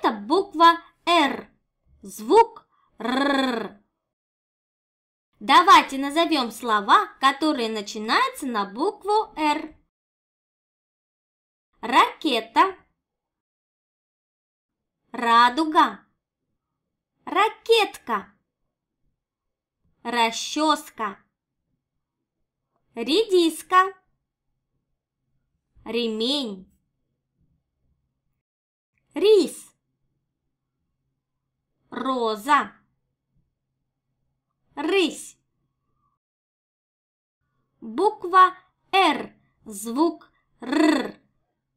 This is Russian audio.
Это буква «Р», звук «Р». Давайте назовем слова, которые начинаются на букву «Р». Ракета, радуга, ракетка, расческа, редиска, ремень, рис, роза, рысь. Буква «Р», звук «Р».